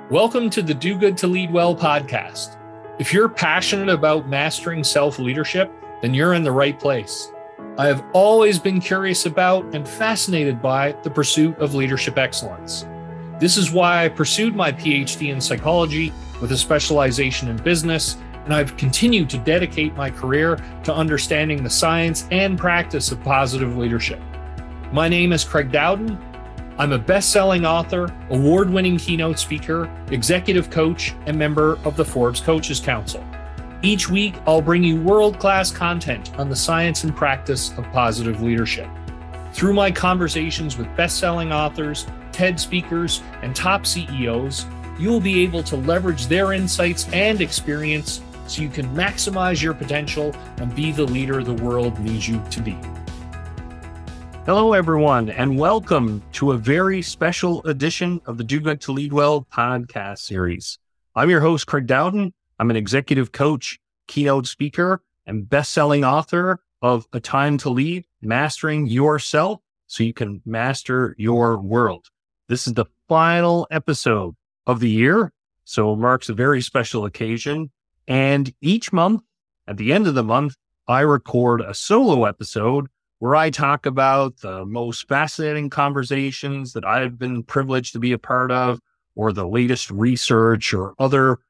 Welcome to the Do Good to Lead Well podcast. If you're passionate about mastering self-leadership, then you're in the right place. I have always been curious about and fascinated by the pursuit of leadership excellence. This is why I pursued my PhD in psychology with a specialization in business, and I've continued to dedicate my career to understanding the science and practice of positive leadership. My name is Craig Dowden. I'm a best-selling author, award-winning keynote speaker, executive coach, and member of the Forbes Coaches Council. Each week, I'll bring you world-class content on the science and practice of positive leadership. Through my conversations with best-selling authors, TED speakers, and top CEOs, you'll be able to leverage their insights and experience so you can maximize your potential and be the leader the world needs you to be. Hello, everyone, and welcome to a very special edition of the Do Good to Lead Well podcast series. I'm your host, Craig Dowden. I'm an executive coach, keynote speaker, and best-selling author of A Time to Lead, Mastering Yourself so you can master your world. This is the final episode of the year, so it marks a very special occasion. And each month, at the end of the month, I record a solo episode where I talk about the most fascinating conversations that I've been privileged to be a part of, or the latest research or other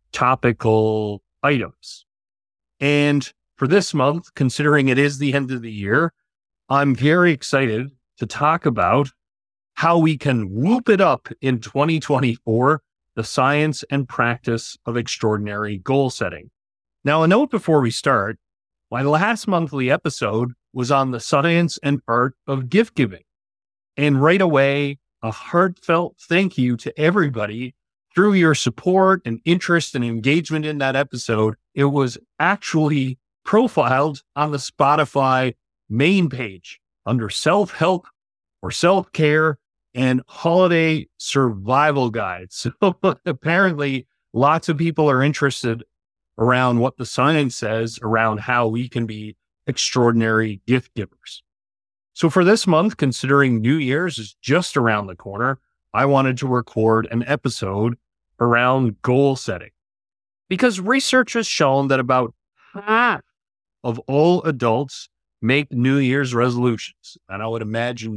topical items. And for this month, considering it is the end of the year, I'm very excited to talk about how we can whoop it up in 2024, the science and practice of extraordinary goal setting. Now, a note before we start, my last monthly episode was on the science and art of gift giving. And right away, a heartfelt thank you to everybody. Through your support and interest and engagement in that episode, it was actually profiled on the Spotify main page under self-help or self-care and holiday survival guides. So apparently, lots of people are interested around what the science says around how we can be extraordinary gift givers. So for this month, considering New Year's is just around the corner, I wanted to record an episode around goal setting. Because research has shown that about half of all adults make New Year's resolutions. And I would imagine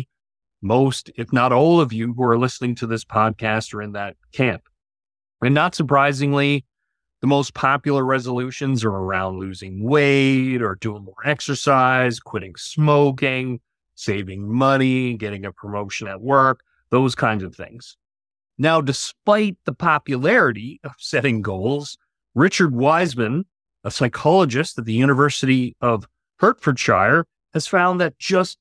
most, if not all of you who are listening to this podcast are in that camp. And not surprisingly, the most popular resolutions are around losing weight or doing more exercise, quitting smoking, saving money, getting a promotion at work, those kinds of things. Now, despite the popularity of setting goals, Richard Wiseman, a psychologist at the University of Hertfordshire, has found that just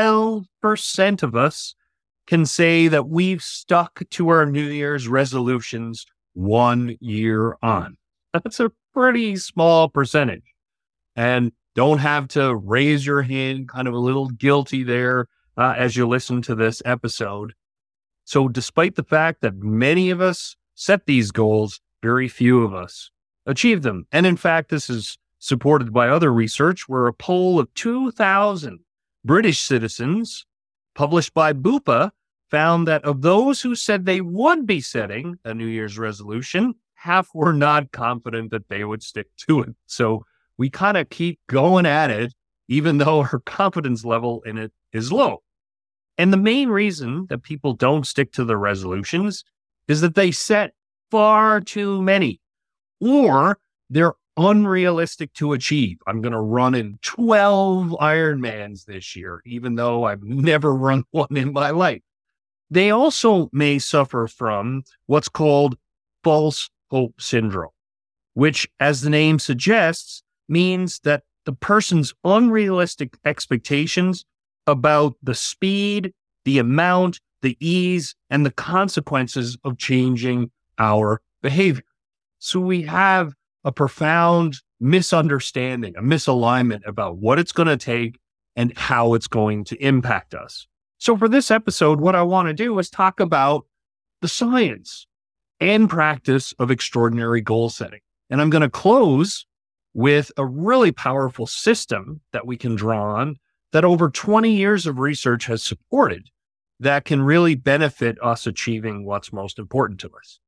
12% of us can say that we've stuck to our New Year's resolutions 1 year on. That's a pretty small percentage. And don't have to raise your hand, kind of a little guilty there as you listen to this episode. So despite the fact that many of us set these goals, very few of us achieve them. And in fact, this is supported by other research where a poll of 2,000 British citizens published by Bupa found that of those who said they would be setting a New Year's resolution, half were not confident that they would stick to it. So we kind of keep going at it, even though our confidence level in it is low. And the main reason that people don't stick to the resolutions is that they set far too many, or they're unrealistic to achieve. I'm going to run in 12 Ironmans this year, even though I've never run one in my life. They also may suffer from what's called false hope syndrome, which, as the name suggests, means that the person's unrealistic expectations about the speed, the amount, the ease, and the consequences of changing our behavior. So we have a profound misunderstanding, a misalignment about what it's going to take and how it's going to impact us. So for this episode, what I want to do is talk about the science and practice of extraordinary goal setting. And I'm going to close with a really powerful system that we can draw on that over 20 years of research has supported that can really benefit us achieving what's most important to us.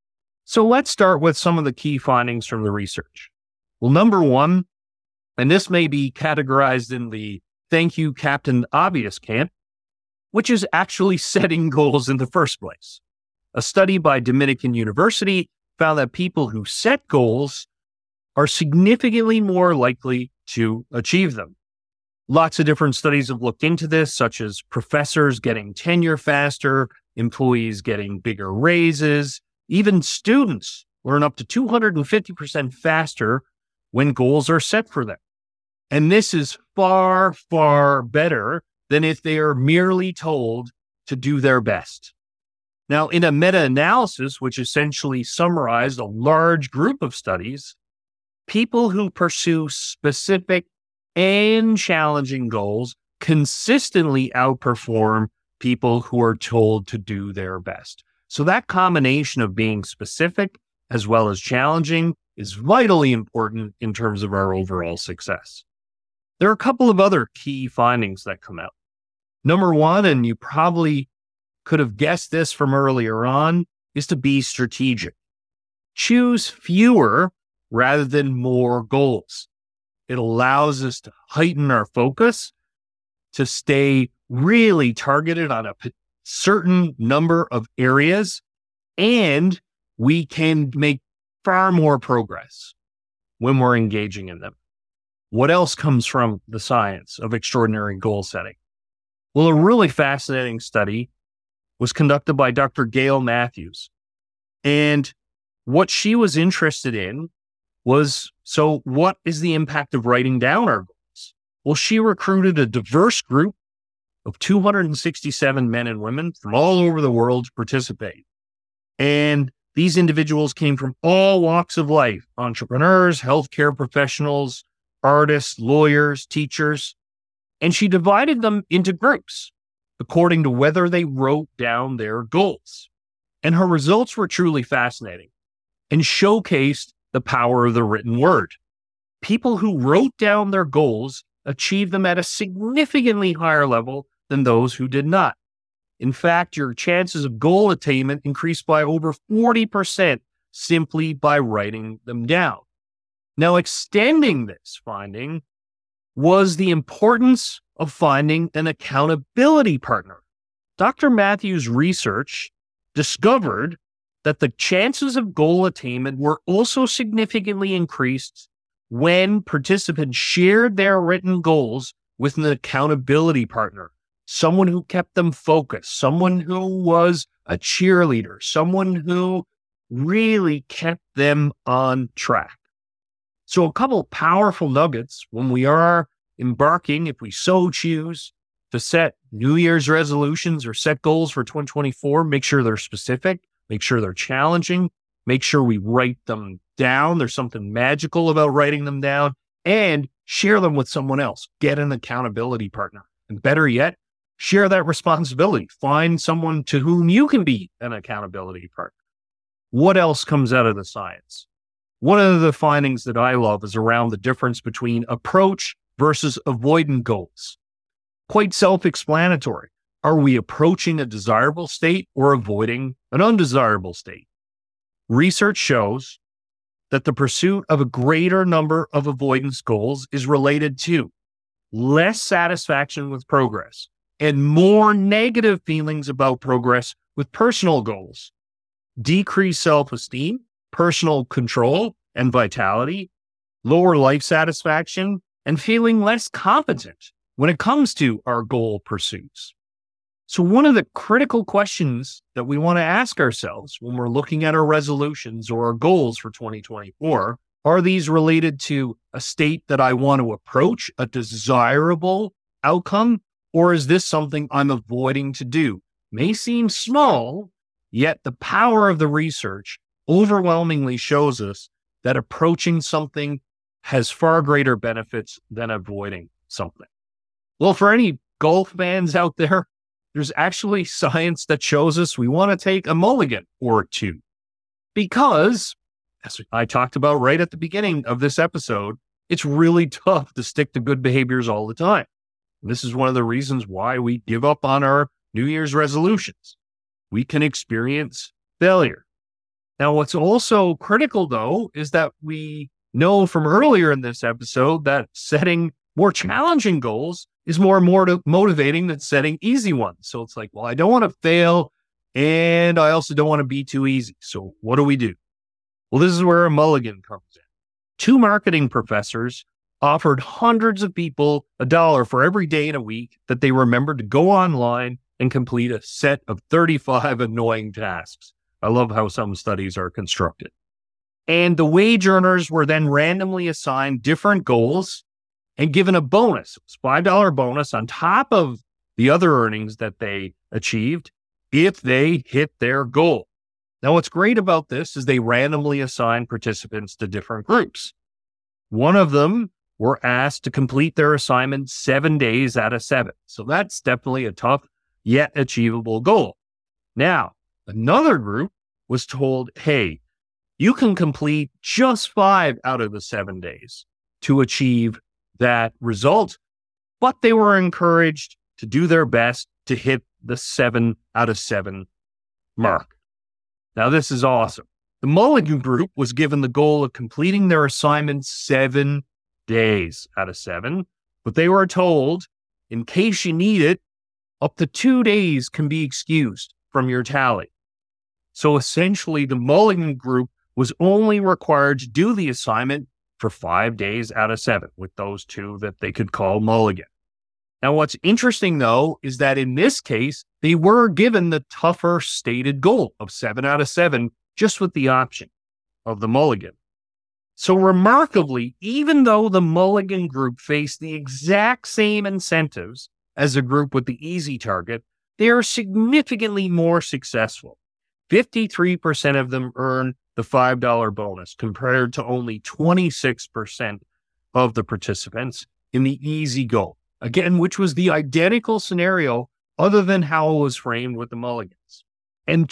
So let's start with some of the key findings from the research. Well, number one, and this may be categorized in the thank you, Captain Obvious camp, which is actually setting goals in the first place. A study by Dominican University found that people who set goals are significantly more likely to achieve them. Lots of different studies have looked into this, such as professors getting tenure faster, employees getting bigger raises, even students learn up to 250% faster when goals are set for them. And this is far, far better than if they are merely told to do their best. Now, in a meta-analysis, which essentially summarized a large group of studies, people who pursue specific and challenging goals consistently outperform people who are told to do their best. So that combination of being specific as well as challenging is vitally important in terms of our overall success. There are a couple of other key findings that come out. Number one, and you probably could have guessed this from earlier on, is to be strategic. Choose fewer rather than more goals. It allows us to heighten our focus, to stay really targeted on a certain number of areas, and we can make far more progress when we're engaging in them. What else comes from the science of extraordinary goal setting? Well, a really fascinating study was conducted by Dr. Gail Matthews. And what she was interested in was, so what is the impact of writing down our goals? Well, she recruited a diverse group of 267 men and women from all over the world to participate. And these individuals came from all walks of life: entrepreneurs, healthcare professionals, artists, lawyers, teachers. And she divided them into groups according to whether they wrote down their goals. And her results were truly fascinating and showcased the power of the written word. People who wrote down their goals achieved them at a significantly higher level than those who did not. In fact, your chances of goal attainment increased by over 40% simply by writing them down. Now, extending this finding was the importance of finding an accountability partner. Dr. Matthews' research discovered that the chances of goal attainment were also significantly increased when participants shared their written goals with an accountability partner, someone who kept them focused, someone who was a cheerleader, someone who really kept them on track. So a couple powerful nuggets when we are embarking, if we so choose, to set New Year's resolutions or set goals for 2024, make sure they're specific, make sure they're challenging, make sure we write them down. There's something magical about writing them down, and share them with someone else. Get an accountability partner. And better yet, share that responsibility. Find someone to whom you can be an accountability partner. What else comes out of the science? One of the findings that I love is around the difference between approach versus avoidant goals. Quite self-explanatory. Are we approaching a desirable state or avoiding an undesirable state? Research shows that the pursuit of a greater number of avoidance goals is related to less satisfaction with progress and more negative feelings about progress with personal goals, decreased self-esteem, personal control and vitality, lower life satisfaction, and feeling less competent when it comes to our goal pursuits. So one of the critical questions that we want to ask ourselves when we're looking at our resolutions or our goals for 2024, are these related to a state that I want to approach, a desirable outcome, or is this something I'm avoiding to do? May seem small, yet the power of the research overwhelmingly shows us that approaching something has far greater benefits than avoiding something. Well, for any golf fans out there, there's actually science that shows us we want to take a mulligan or two. Because, as I talked about right at the beginning of this episode, it's really tough to stick to good behaviors all the time. This is one of the reasons why we give up on our New Year's resolutions. We can experience failure. Now, what's also critical, though, is that we know from earlier in this episode that setting more challenging goals is more motivating than setting easy ones. So it's like, well, I don't want to fail, and I also don't want to be too easy. So what do we do? Well, this is where a mulligan comes in. 2 marketing professors offered hundreds of people $1 for every day in a week that they remembered to go online and complete a set of 35 annoying tasks. I love how some studies are constructed. And the wage earners were then randomly assigned different goals and given a bonus. It was $5 bonus on top of the other earnings that they achieved if they hit their goal. Now, what's great about this is they randomly assign participants to different groups. One of them were asked to complete their assignment 7 days out of 7. So that's definitely a tough yet achievable goal. Now, another group was told, hey, you can complete just 5 out of the 7 days to achieve that result, but they were encouraged to do their best to hit the 7 out of 7 mark. Now, this is awesome. The mulligan group was given the goal of completing their assignment 7 days out of 7, but they were told, in case you need it, up to 2 days can be excused from your tally. So essentially, the mulligan group was only required to do the assignment for 5 days out of 7 with those 2 that they could call mulligan. Now, what's interesting, though, is that in this case, they were given the tougher stated goal of 7 out of 7, just with the option of the mulligan. So remarkably, even though the mulligan group faced the exact same incentives as a group with the easy target, they are significantly more successful. 53% of them earn the $5 bonus compared to only 26% of the participants in the easy goal. Again, which was the identical scenario other than how it was framed with the mulligans. And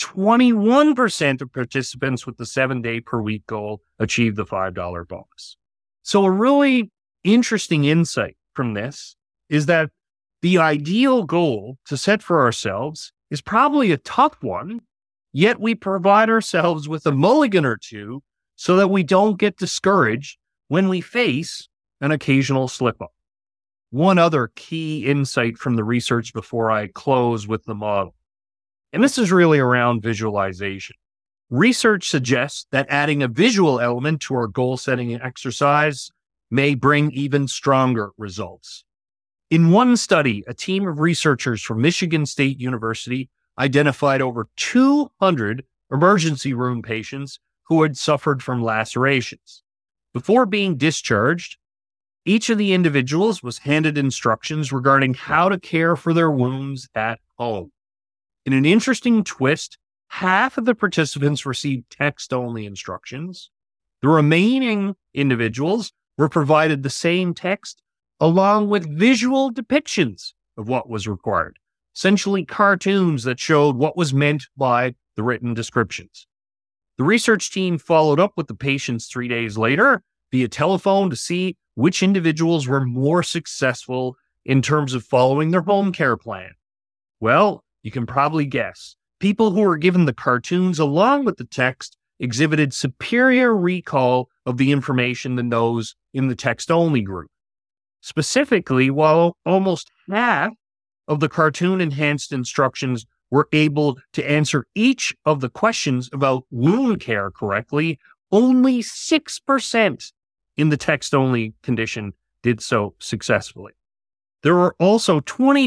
21% of participants with the 7-day per week goal achieved the $5 bonus. So a really interesting insight from this is that the ideal goal to set for ourselves is probably a tough one, yet we provide ourselves with a mulligan or 2 so that we don't get discouraged when we face an occasional slip-up. One other key insight from the research before I close with the model, and this is really around visualization. Research suggests that adding a visual element to our goal-setting exercise may bring even stronger results. In one study, a team of researchers from Michigan State University identified over 200 emergency room patients who had suffered from lacerations. Before being discharged, each of the individuals was handed instructions regarding how to care for their wounds at home. In an interesting twist, half of the participants received text-only instructions. The remaining individuals were provided the same text along with visual depictions of what was required, essentially cartoons that showed what was meant by the written descriptions. The research team followed up with the patients 3 days later via telephone to see which individuals were more successful in terms of following their home care plan. Well, you can probably guess. People who were given the cartoons along with the text exhibited superior recall of the information than those in the text-only group. Specifically, while almost half of the cartoon-enhanced instructions were able to answer each of the questions about wound care correctly, only 6% in the text-only condition did so successfully. There were also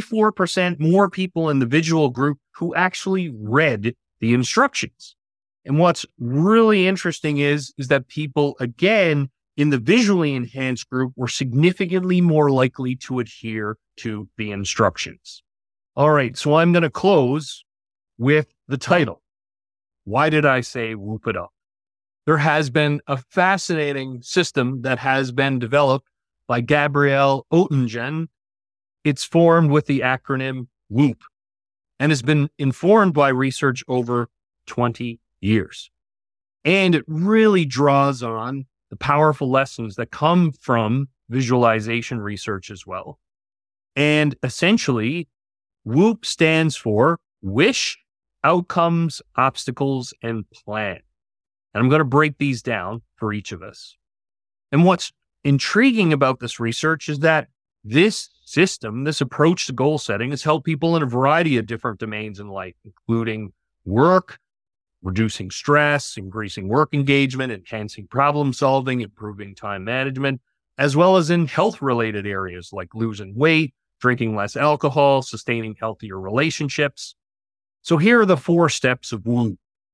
24% more people in the visual group who actually read the instructions. And what's really interesting is that people, again, in the visually enhanced group were significantly more likely to adhere to the instructions. All right, so I'm going to close with the title. Why did I say whoop it up? There has been a fascinating system that has been developed by Gabrielle Oettingen. It's formed with the acronym WHOOP and has been informed by research over 20 years. And it really draws on the powerful lessons that come from visualization research as well. And essentially, WHOOP stands for Wish, Outcomes, Obstacles, and Plan. And I'm going to break these down for each of us. And what's intriguing about this research is that this system, this approach to goal setting, has helped people in a variety of different domains in life, including work, reducing stress, increasing work engagement, enhancing problem solving, improving time management, as well as in health-related areas like losing weight, drinking less alcohol, sustaining healthier relationships. So here are the 4 steps of WOOP.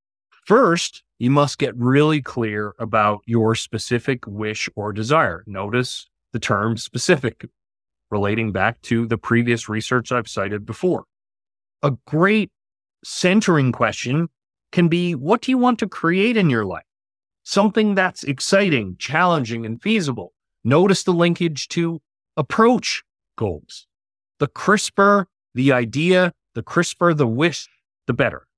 First, you must get really clear about your specific wish or desire. Notice the term specific, relating back to the previous research I've cited before. A great centering question can be, what do you want to create in your life? Something that's exciting, challenging, and feasible. Notice the linkage to approach goals. The crisper the idea, the crisper the wish, the better.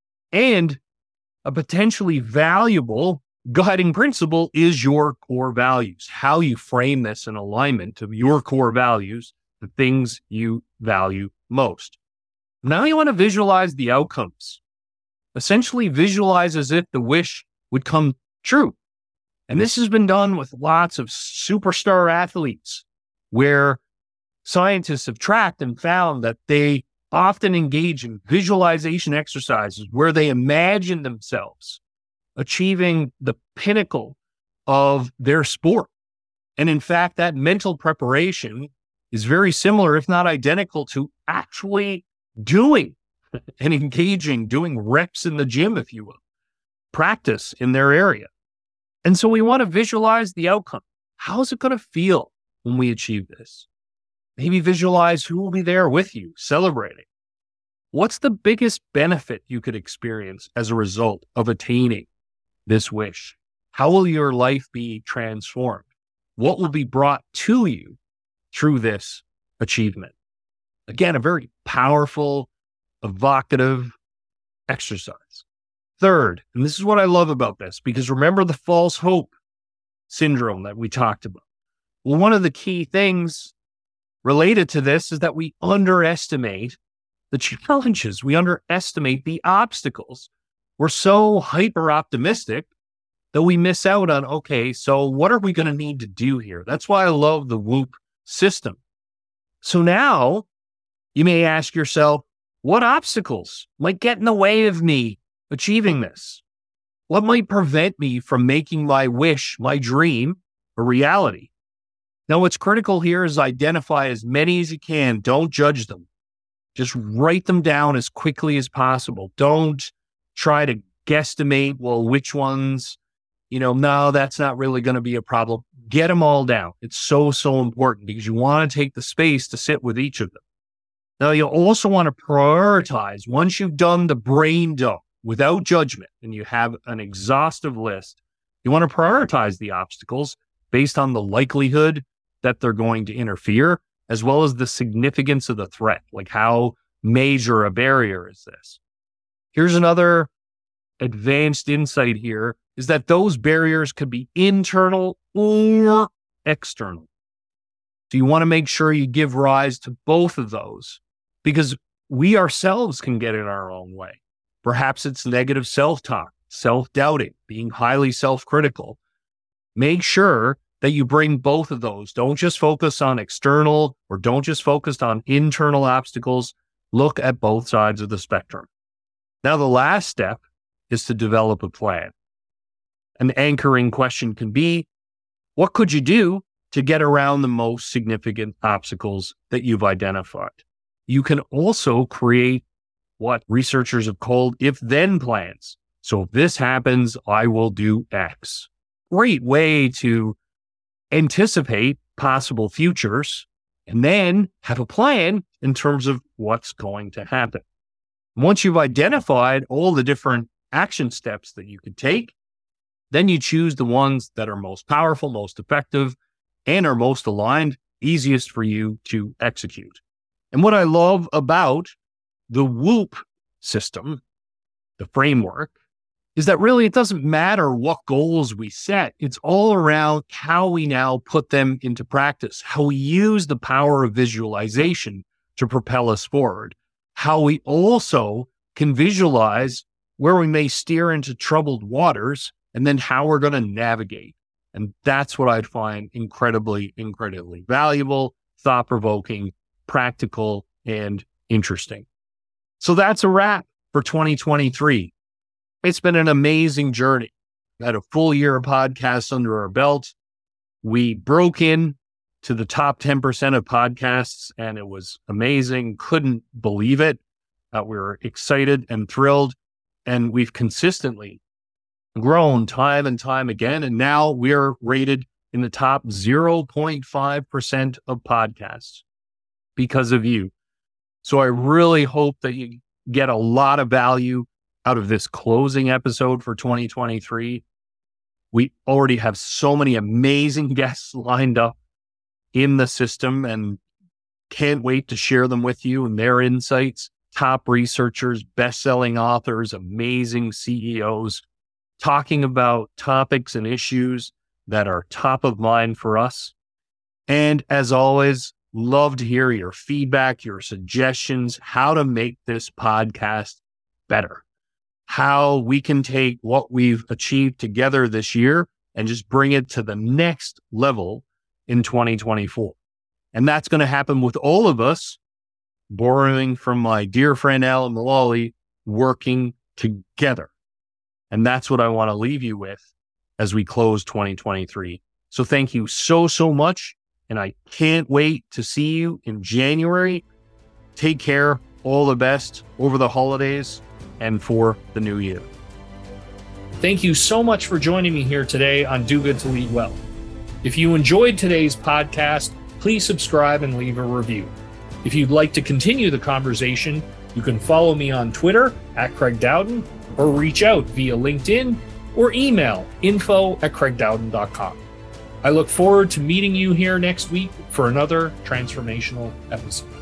And a potentially valuable guiding principle is your core values, how you frame this in alignment to your core values, the things you value most. Now you want to visualize the outcomes. Essentially visualize as if the wish would come true. And this has been done with lots of superstar athletes where scientists have tracked and found that they often engage in visualization exercises where they imagine themselves achieving the pinnacle of their sport. And in fact, that mental preparation is very similar, if not identical, to actually doing and engaging, doing reps in the gym, if you will, practice in their area. And so we want to visualize the outcome. How's it going to feel when we achieve this? Maybe visualize who will be there with you, celebrating. What's the biggest benefit you could experience as a result of attaining this wish? How will your life be transformed? What will be brought to you through this achievement? Again, a very powerful, evocative exercise. Third, and this is what I love about this, because remember the false hope syndrome that we talked about. Well, one of the key things related to this is that we underestimate the challenges. We underestimate the obstacles. We're so hyper optimistic that we miss out on, okay, so what are we going to need to do here? That's why I love the WOOP system. So now you may ask yourself, what obstacles might get in the way of me achieving this? What might prevent me from making my wish, my dream, a reality? Now, what's critical here is identify as many as you can. Don't judge them. Just write them down as quickly as possible. Don't try to guesstimate, well, which ones, no, that's not really going to be a problem. Get them all down. It's so important because you want to take the space to sit with each of them. Now, you'll also want to prioritize. Once you've done the brain dump without judgment and you have an exhaustive list, you want to prioritize the obstacles based on the likelihood that they're going to interfere, as well as the significance of the threat, like how major a barrier is this. Here's another advanced insight here, is that those barriers could be internal or external. So you want to make sure you give rise to both of those, because we ourselves can get in our own way. Perhaps it's negative self-talk, self-doubting, being highly self-critical. Make sure that you bring both of those. Don't just focus on external or don't just focus on internal obstacles. Look at both sides of the spectrum. Now, the last step is to develop a plan. An anchoring question can be, what could you do to get around the most significant obstacles that you've identified? You can also create what researchers have called if-then plans. So if this happens, I will do X. Great way to anticipate possible futures and then have a plan in terms of what's going to happen. Once you've identified all the different action steps that you could take, then you choose the ones that are most powerful, most effective, and are most aligned, easiest for you to execute. And what I love about the WOOP system, the framework, is that really it doesn't matter what goals we set. It's all around how we now put them into practice, how we use the power of visualization to propel us forward, how we also can visualize where we may steer into troubled waters and then how we're going to navigate. And that's what I'd find incredibly, incredibly valuable, thought-provoking, practical, and interesting. So that's a wrap for 2023. It's been an amazing journey. We had a full year of podcasts under our belt. We broke in to the top 10% of podcasts, and it was amazing. Couldn't believe it. We were excited and thrilled, and we've consistently grown time and time again. And now we're rated in the top 0.5% of podcasts because of you. So I really hope that you get a lot of value out of this closing episode for 2023. We already have so many amazing guests lined up in the system and can't wait to share them with you and their insights. Top researchers, best-selling authors, amazing CEOs, talking about topics and issues that are top of mind for us. And as always, love to hear your feedback, your suggestions, how to make this podcast better, how we can take what we've achieved together this year and just bring it to the next level in 2024. And that's going to happen with all of us, borrowing from my dear friend Alan Mulally, working together. And that's what I want to leave you with as we close 2023. So thank you so, so much. And I can't wait to see you in January. Take care. All the best over the holidays and for the new year. Thank you so much for joining me here today on Do Good to Lead Well. If you enjoyed today's podcast, please subscribe and leave a review. If you'd like to continue the conversation, you can follow me on Twitter @Craig Dowden or reach out via LinkedIn or email info@craigdowden.com. I look forward to meeting you here next week for another transformational episode.